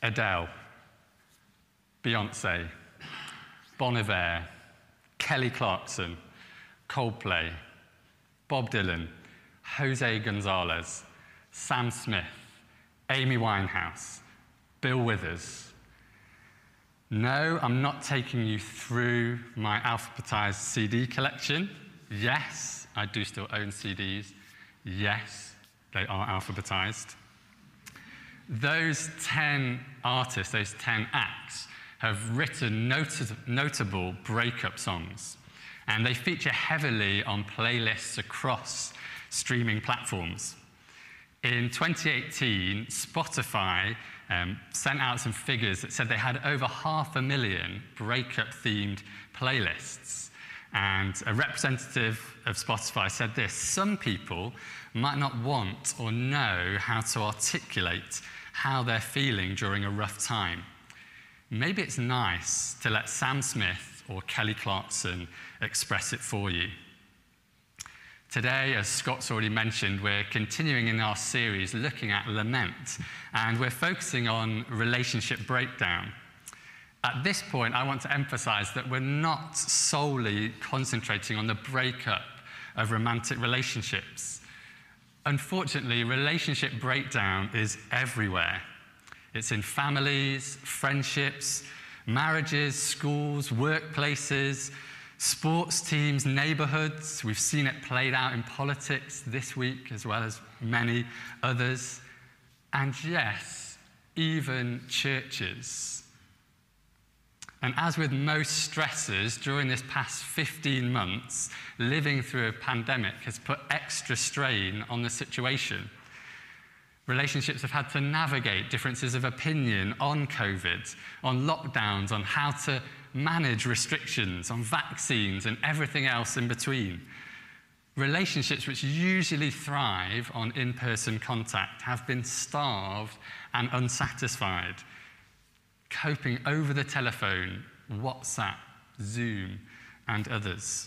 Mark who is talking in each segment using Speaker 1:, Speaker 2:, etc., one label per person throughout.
Speaker 1: Adele, Beyonce, Bon Iver, Kelly Clarkson, Coldplay, Bob Dylan, Jose Gonzalez, Sam Smith, Amy Winehouse, Bill Withers. No, I'm not taking you through my alphabetized CD collection. Yes, I do still own CDs. Yes, they are alphabetized. Those 10 artists, those 10 acts, have written notable breakup songs, and they feature heavily on playlists across streaming platforms. In 2018, Spotify sent out some figures that said they had over 500,000 breakup-themed playlists. And a representative of Spotify said this: some people might not want or know how to articulate how they're feeling during a rough time. Maybe it's nice to let Sam Smith or Kelly Clarkson express it for you. Today, as Scott's already mentioned, we're continuing in our series looking at lament, and we're focusing on relationship breakdown. At this point, I want to emphasize that we're not solely concentrating on the breakup of romantic relationships. Unfortunately, relationship breakdown is everywhere. It's in families, friendships, marriages, schools, workplaces, sports teams, neighborhoods. We've seen it played out in politics this week, as well as many others. And yes, even churches. And as with most stressors during this past 15 months, living through a pandemic has put extra strain on the situation. Relationships have had to navigate differences of opinion on COVID, on lockdowns, on how to manage restrictions, on vaccines, and everything else in between. Relationships which usually thrive on in-person contact have been starved and unsatisfied, coping over the telephone, WhatsApp, Zoom, and others.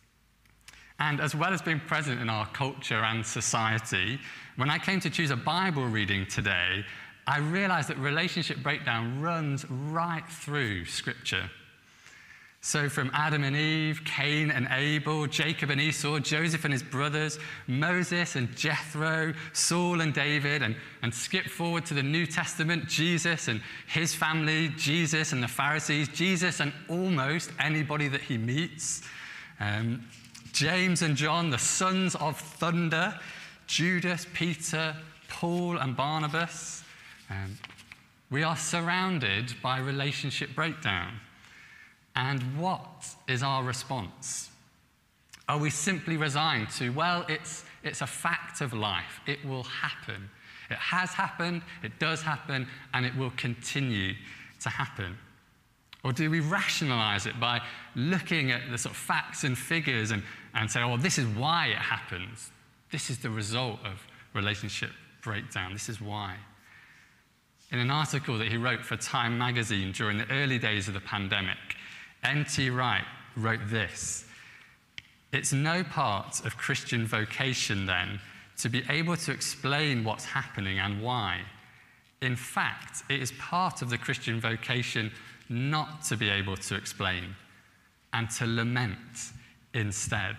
Speaker 1: And as well as being present in our culture and society, when I came to choose a Bible reading today, I realized that relationship breakdown runs right through Scripture. So from Adam and Eve, Cain and Abel, Jacob and Esau, Joseph and his brothers, Moses and Jethro, Saul and David, and skip forward to the New Testament, Jesus and his family, Jesus and the Pharisees, Jesus and almost anybody that he meets, James and John, the sons of thunder, Judas, Peter, Paul and Barnabas. We are surrounded by relationship breakdown. And what is our response? Are we simply resigned to, well, it's a fact of life. It will happen. It has happened, it does happen, and it will continue to happen? Or do we rationalize it by looking at the sort of facts and figures and say, oh, this is why it happens. This is the result of relationship breakdown. This is why. In an article that he wrote for Time magazine during the early days of the pandemic, N.T. Wright wrote this: "It's no part of Christian vocation, then, to be able to explain what's happening and why. In fact, it is part of the Christian vocation not to be able to explain and to lament instead."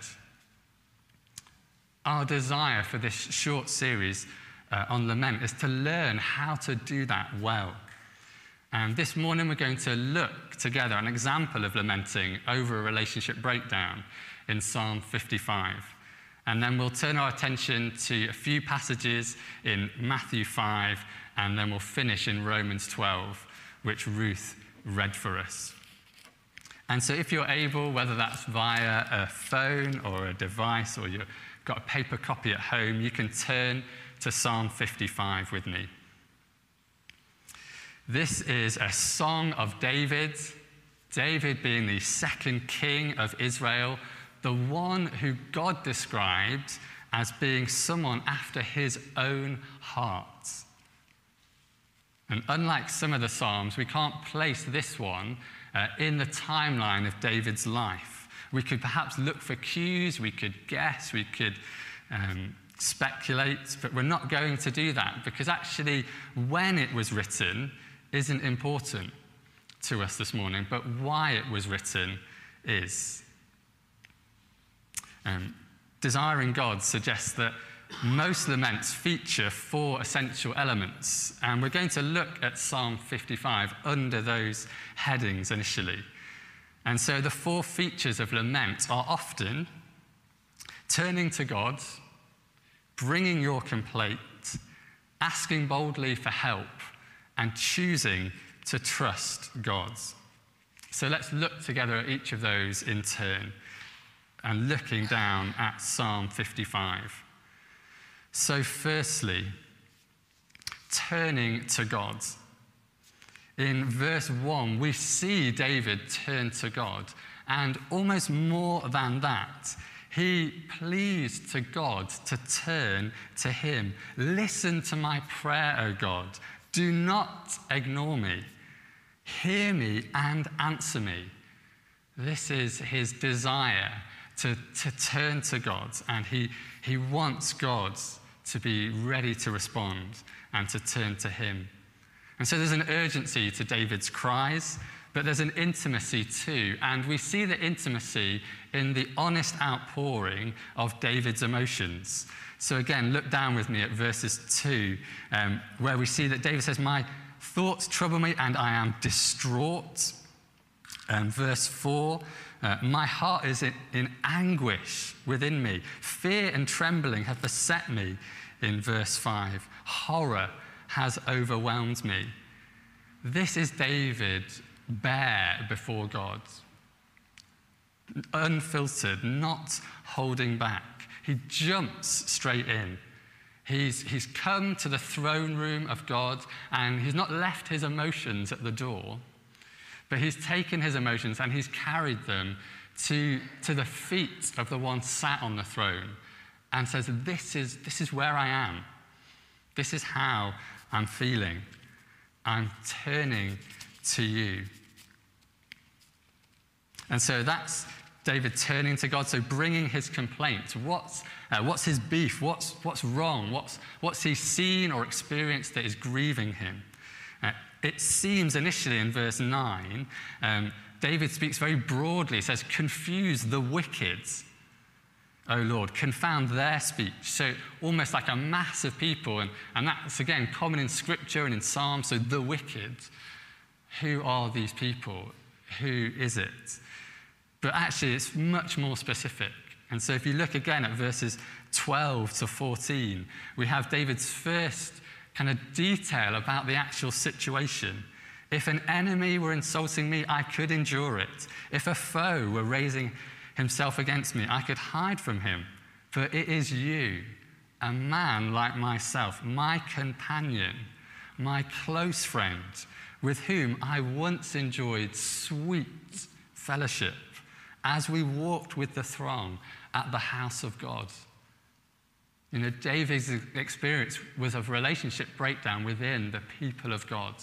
Speaker 1: Our desire for this short series on lament is to learn how to do that well. And this morning we're going to look together an example of lamenting over a relationship breakdown in Psalm 55. And then we'll turn our attention to a few passages in Matthew 5, and then we'll finish in Romans 12, which Ruth read for us. And so if you're able, whether that's via a phone or a device, or you've got a paper copy at home, you can turn to Psalm 55 with me. This is a song of David, David being the second king of Israel, the one who God described as being someone after his own heart. And unlike some of the Psalms, we can't place this one in the timeline of David's life. We could perhaps look for cues, we could guess, we could speculate, but we're not going to do that, because actually when it was written, isn't important to us this morning, but why it was written is. Desiring God suggests that most laments feature 4 essential elements, and we're going to look at Psalm 55 under those headings initially. And so the 4 features of lament are often turning to God, bringing your complaint, asking boldly for help, and choosing to trust God. So let's look together at each of those in turn and looking down at Psalm 55. So firstly, turning to God. In verse 1, we see David turn to God, and almost more than that, he pleads to God to turn to him. Listen to my prayer, O God. Do not ignore me. Hear me and answer me. This is his desire to turn to God, and he wants God to be ready to respond and to turn to him. And so there's an urgency to David's cries, but there's an intimacy too. And we see the intimacy in the honest outpouring of David's emotions. So again, look down with me at verses 2, where we see that David says, my thoughts trouble me and I am distraught. Verse 4, my heart is in anguish within me. Fear and trembling have beset me. In verse 5, horror has overwhelmed me. This is David bare before God, unfiltered, not holding back. He jumps straight in. He's come to the throne room of God, and he's not left his emotions at the door, but he's taken his emotions and he's carried them to the feet of the one sat on the throne and says, this is where I am. This is how I'm feeling. I'm turning to you. And so that's David turning to God, so bringing his complaint. What's his beef? What's wrong? What's he seen or experienced that is grieving him? It seems initially in verse 9, David speaks very broadly. He says, confuse the wicked, O Lord, confound their speech. So almost like a mass of people, and that's again common in Scripture and in Psalms. So the wicked, who are these people? Who is it? But actually it's much more specific. And so if you look again at verses 12 to 14, we have David's first kind of detail about the actual situation. If an enemy were insulting me, I could endure it. If a foe were raising himself against me, I could hide from him. For it is you, a man like myself, my companion, my close friend, with whom I once enjoyed sweet fellowship as we walked with the throng at the house of God. You know, David's experience was of relationship breakdown within the people of God.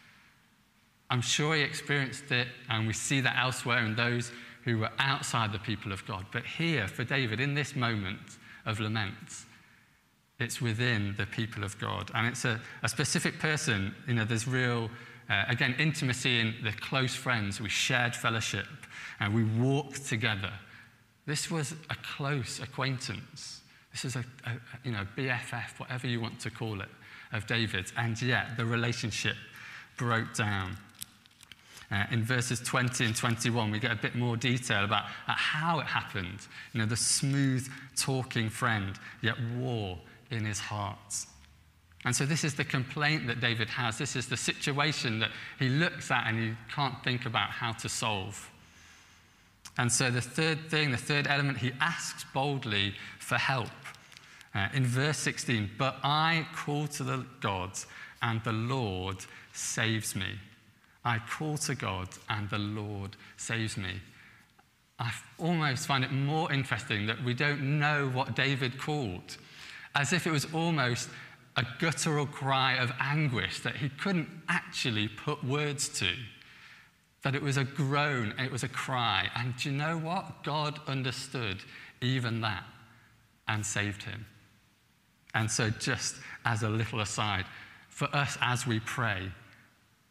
Speaker 1: I'm sure he experienced it, and we see that elsewhere in those who were outside the people of God. But here, for David, in this moment of lament, it's within the people of God. And it's a specific person. You know, there's real, again, intimacy in the close friends. We shared fellowship, and we walked together. This was a close acquaintance. This is a BFF, whatever you want to call it, of David. And yet, the relationship broke down. In verses 20 and 21, we get a bit more detail about how it happened. You know, the smooth talking friend, yet war in his heart. And so this is the complaint that David has. This is the situation that he looks at and he can't think about how to solve. And so the third element, he asks boldly for help. In verse 16, but I call to the God, and the Lord saves me. I call to God, and the Lord saves me. I almost find it more interesting that we don't know what David called, as if it was almost a guttural cry of anguish that he couldn't actually put words to, that it was a groan, it was a cry. And do you know what? God understood even that and saved him. And so just as a little aside, for us as we pray,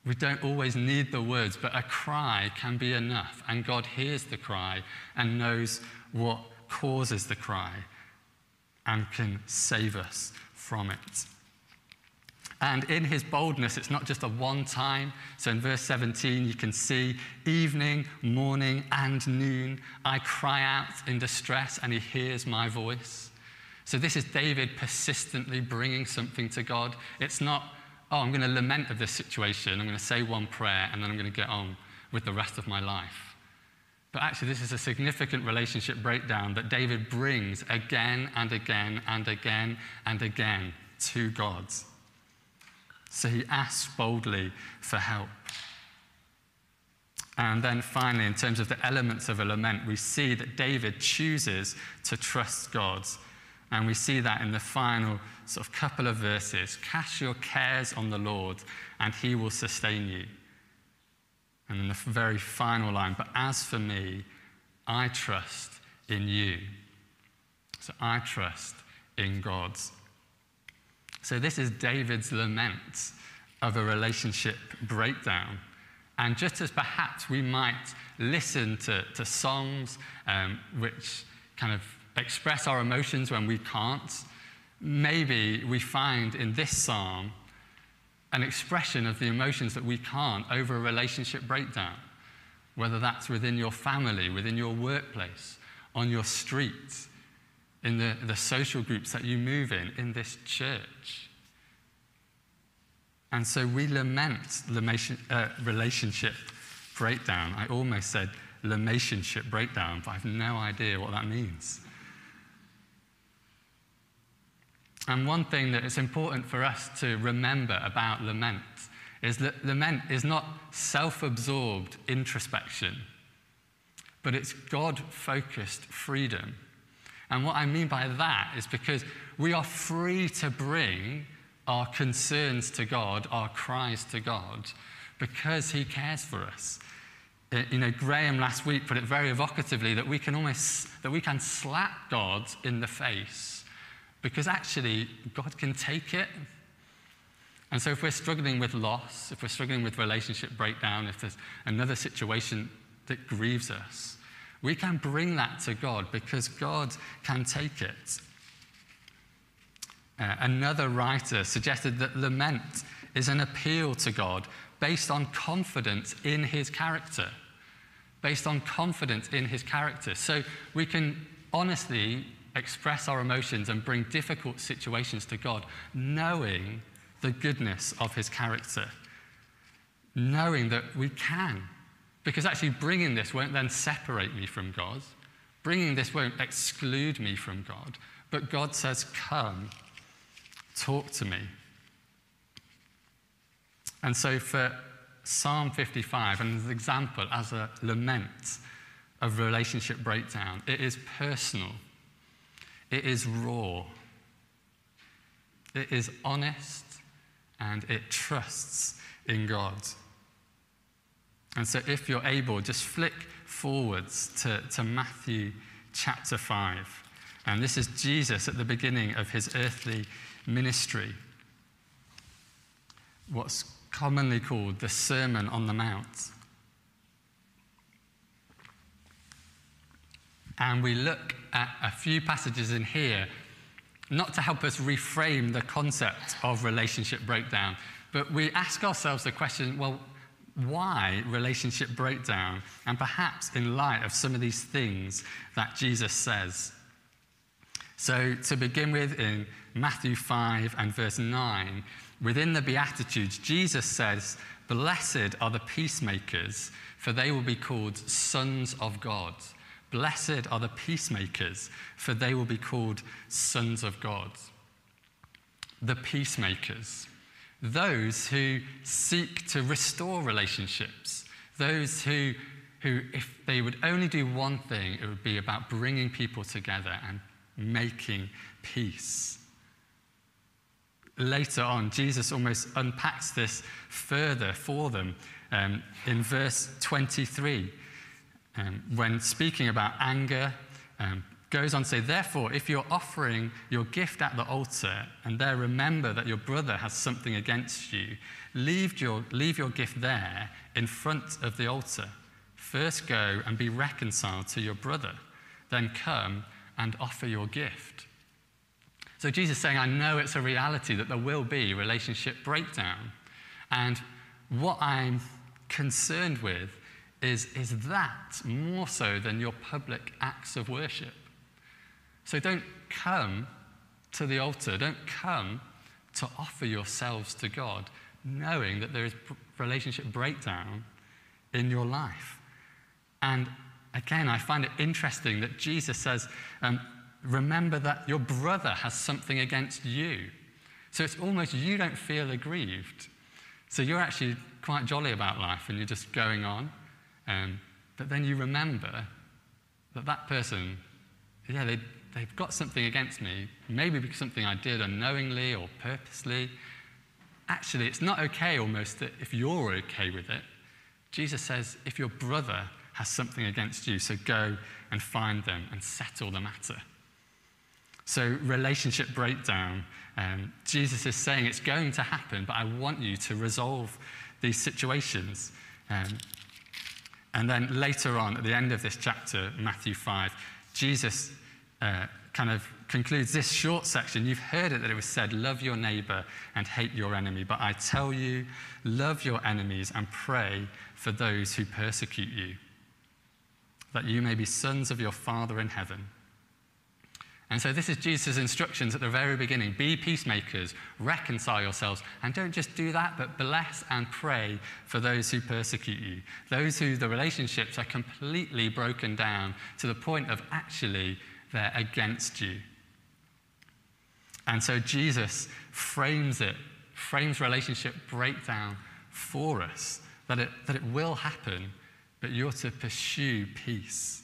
Speaker 1: We don't always need the words, but a cry can be enough. And God hears the cry and knows what causes the cry and can save us from it. And in his boldness, it's not just a one-time. So in verse 17, you can see, evening, morning, and noon, I cry out in distress, and he hears my voice. So this is David persistently bringing something to God. It's not, oh, I'm going to lament of this situation, I'm going to say one prayer, and then I'm going to get on with the rest of my life. But actually, this is a significant relationship breakdown that David brings again and again and again and again to God. So he asks boldly for help. And then finally, in terms of the elements of a lament, we see that David chooses to trust God. And we see that in the final sort of couple of verses. Cast your cares on the Lord, and he will sustain you. And in the very final line, but as for me, I trust in you. So I trust in God. So this is David's lament of a relationship breakdown. And just as perhaps we might listen to songs which kind of express our emotions when we can't, maybe we find in this psalm an expression of the emotions that we can't over a relationship breakdown, whether that's within your family, within your workplace, on your street, in the social groups that you move in this church. And so we lament relationship breakdown. I almost said lamationship breakdown, but I have no idea what that means. And one thing that is important for us to remember about lament is that lament is not self-absorbed introspection, but it's God-focused freedom. And what I mean by that is because we are free to bring our concerns to God, our cries to God, because he cares for us. Graham last week put it very evocatively that we can slap God in the face because actually God can take it. And so if we're struggling with loss, if we're struggling with relationship breakdown, if there's another situation that grieves us, we can bring that to God because God can take it. Another writer suggested that lament is an appeal to God based on confidence in his character. Based on confidence in his character. So we can honestly express our emotions and bring difficult situations to God, knowing the goodness of his character. Knowing that we can. Because actually bringing this won't then separate me from God. Bringing this won't exclude me from God. But God says, come, talk to me. And so for Psalm 55, and as an example, as a lament of relationship breakdown, it is personal. It is raw. It is honest, and it trusts in God. And so if you're able, just flick forwards to Matthew chapter 5. And this is Jesus at the beginning of his earthly ministry. What's commonly called the Sermon on the Mount. And we look at a few passages in here, not to help us reframe the concept of relationship breakdown, but we ask ourselves the question, well, why relationship breakdown? And perhaps in light of some of these things that Jesus says. So to begin with, in Matthew 5 and verse 9, within the Beatitudes, Jesus says, "Blessed are the peacemakers, for they will be called sons of God." Blessed are the peacemakers, for they will be called sons of God. The peacemakers, those who seek to restore relationships, those who if they would only do one thing, it would be about bringing people together and making peace. Later on, Jesus almost unpacks this further for them in verse 23, when speaking about anger, goes on to say, therefore, if you're offering your gift at the altar and there remember that your brother has something against you, leave your gift there in front of the altar. First go and be reconciled to your brother. Then come and offer your gift. So Jesus is saying, I know it's a reality that there will be relationship breakdown. And what I'm concerned with is that more so than your public acts of worship. So don't come to the altar, don't come to offer yourselves to God, knowing that there is relationship breakdown in your life. And again, I find it interesting that Jesus says, remember that your brother has something against you. So it's almost you don't feel aggrieved. So you're actually quite jolly about life and you're just going on. But then you remember that person, they've got something against me, maybe because something I did unknowingly or purposely. Actually, it's not okay almost that if you're okay with it. Jesus says, if your brother has something against you, so go and find them and settle the matter. So relationship breakdown, Jesus is saying it's going to happen, but I want you to resolve these situations. And then later on, at the end of this chapter, Matthew 5, Jesus kind of concludes this short section. You've heard it that it was said, love your neighbor and hate your enemy. But I tell you, love your enemies and pray for those who persecute you, that you may be sons of your Father in heaven. And so this is Jesus' instructions at the very beginning. Be peacemakers, reconcile yourselves, and don't just do that, but bless and pray for those who persecute you, those who the relationships are completely broken down to the point of actually they're against you. And so Jesus frames relationship breakdown for us, that it will happen, but you're to pursue peace.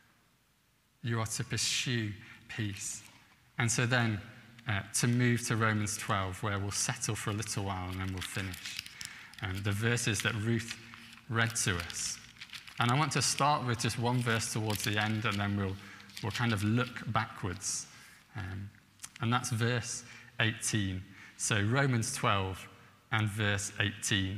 Speaker 1: You are to pursue peace. And so then to move to Romans 12, where we'll settle for a little while and then we'll finish. The verses that Ruth read to us. And I want to start with just one verse towards the end, and then we'll kind of look backwards. And that's verse 18. So Romans 12 and verse 18.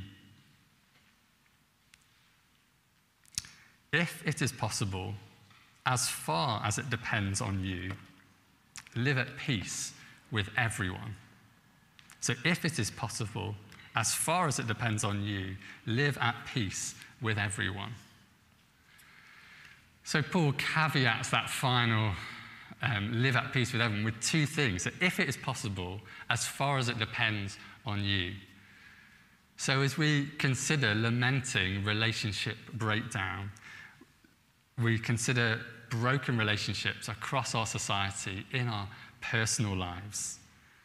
Speaker 1: If it is possible, as far as it depends on you, live at peace with everyone. So if it is possible, as far as it depends on you, live at peace with everyone. So Paul caveats that final live at peace with everyone with two things. So if it is possible, as far as it depends on you. So as we consider lamenting relationship breakdown, we consider broken relationships across our society, in our personal lives.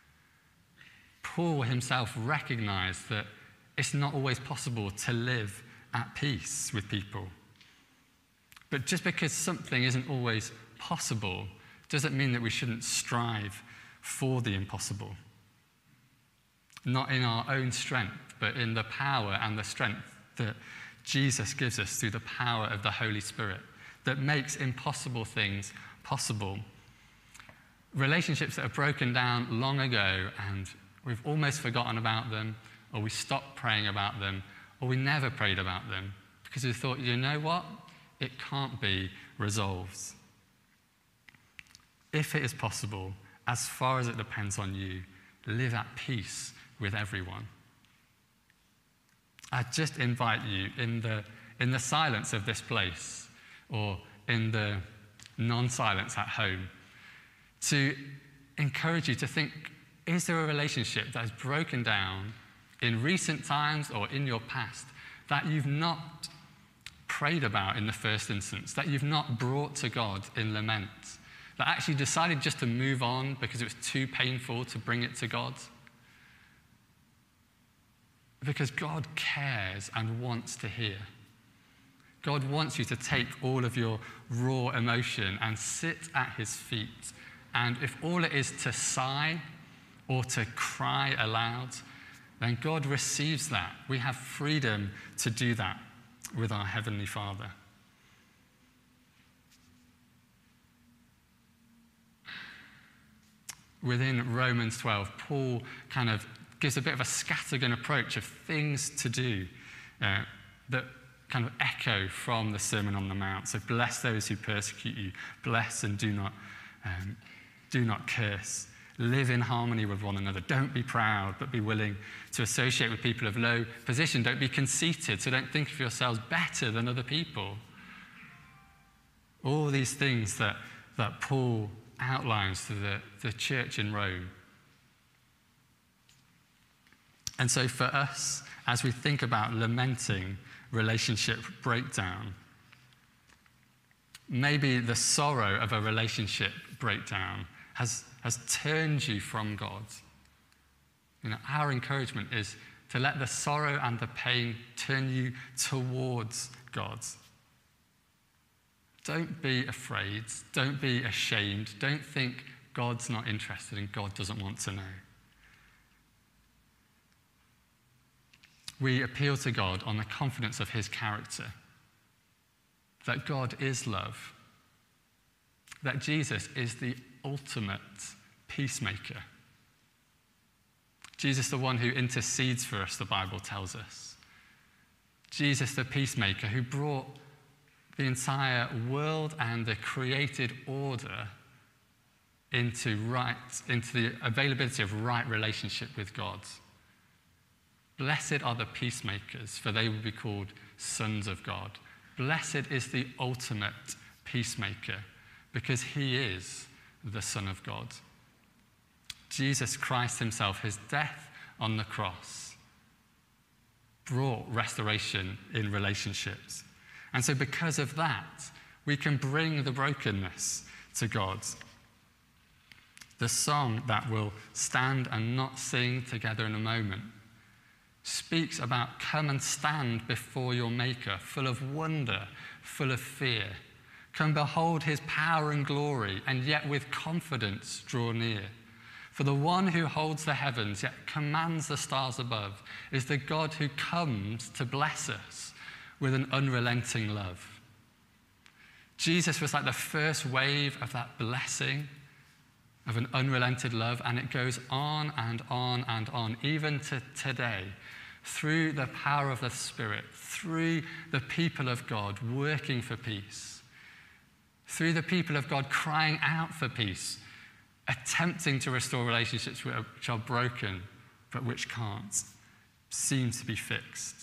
Speaker 1: Paul himself recognized that it's not always possible to live at peace with people. But just because something isn't always possible doesn't mean that we shouldn't strive for the impossible. Not in our own strength, but in the power and the strength that Jesus gives us through the power of the Holy Spirit that makes impossible things possible. Relationships that are broken down long ago and we've almost forgotten about them, or we stopped praying about them, or we never prayed about them because we thought, you know what? It can't be resolved. If it is possible, as far as it depends on you, live at peace with everyone. I just invite you in the silence of this place, or in the non-silence at home, to encourage you to think, is there a relationship that has broken down in recent times or in your past that you've not prayed about in the first instance, that you've not brought to God in lament, that actually decided just to move on because it was too painful to bring it to God? Because God cares and wants to hear. God wants you to take all of your raw emotion and sit at his feet. And if all it is to sigh or to cry aloud, then God receives that. We have freedom to do that with our Heavenly Father. within Romans 12, Paul kind of gives a bit of a scattergun approach of things to do that kind of echo from the Sermon on the Mount. So bless those who persecute you, bless and do not curse. Live in harmony with one another. Don't be proud, but be willing to associate with people of low position. Don't be conceited, so don't think of yourselves better than other people. All these things that Paul outlines to the church in Rome. And so for us, as we think about lamenting relationship breakdown, maybe the sorrow of a relationship breakdown has turned you from God. Our encouragement is to let the sorrow and the pain turn you towards God. Don't be afraid. Don't be ashamed. Don't think God's not interested and God doesn't want to know. We appeal to God on the confidence of his character, that God is love, that Jesus is the ultimate peacemaker. Jesus, the one who intercedes for us, the Bible tells us. Jesus, the peacemaker, who brought the entire world and the created order into the availability of right relationship with God. Blessed are the peacemakers, for they will be called sons of God. Blessed is the ultimate peacemaker, because he is the Son of God. Jesus Christ himself, his death on the cross, brought restoration in relationships. And so because of that, we can bring the brokenness to God. The song that we'll stand and not sing together in a moment speaks about come and stand before your Maker, full of wonder, full of fear. Come behold his power and glory, and yet with confidence draw near. For the one who holds the heavens, yet commands the stars above, is the God who comes to bless us with an unrelenting love. Jesus was like the first wave of that blessing, of an unrelented love, and it goes on and on and on, even to today, through the power of the Spirit, through the people of God working for peace, through the people of God crying out for peace, attempting to restore relationships which are broken, but which can't, seem to be fixed.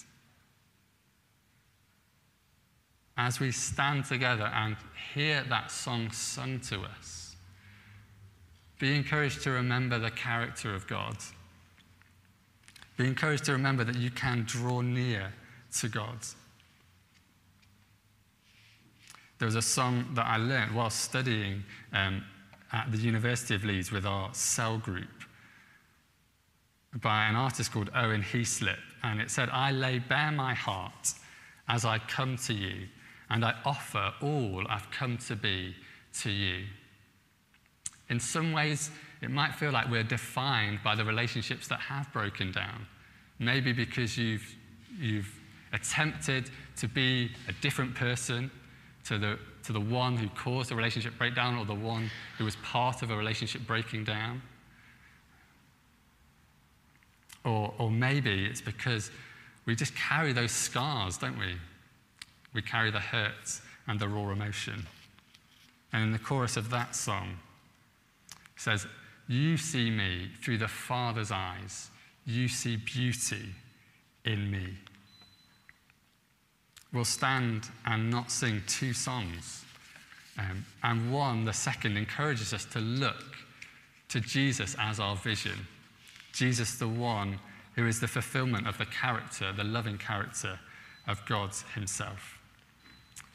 Speaker 1: As we stand together and hear that song sung to us, be encouraged to remember the character of God. Be encouraged to remember that you can draw near to God. There was a song that I learned while studying at the University of Leeds with our cell group by an artist called Owen Heaslip, and it said, "I lay bare my heart as I come to you, and I offer all I've come to be to you." In some ways, it might feel like we're defined by the relationships that have broken down. Maybe because you've attempted to be a different person to the one who caused the relationship breakdown, or the one who was part of a relationship breaking down. Or maybe it's because we just carry those scars, don't we? We carry the hurt and the raw emotion. And in the chorus of that song, it says, "You see me through the Father's eyes. You see beauty in me." We'll stand and not sing two songs. And one, the second, encourages us to look to Jesus as our vision. Jesus, the one who is the fulfillment of the character, the loving character of God himself.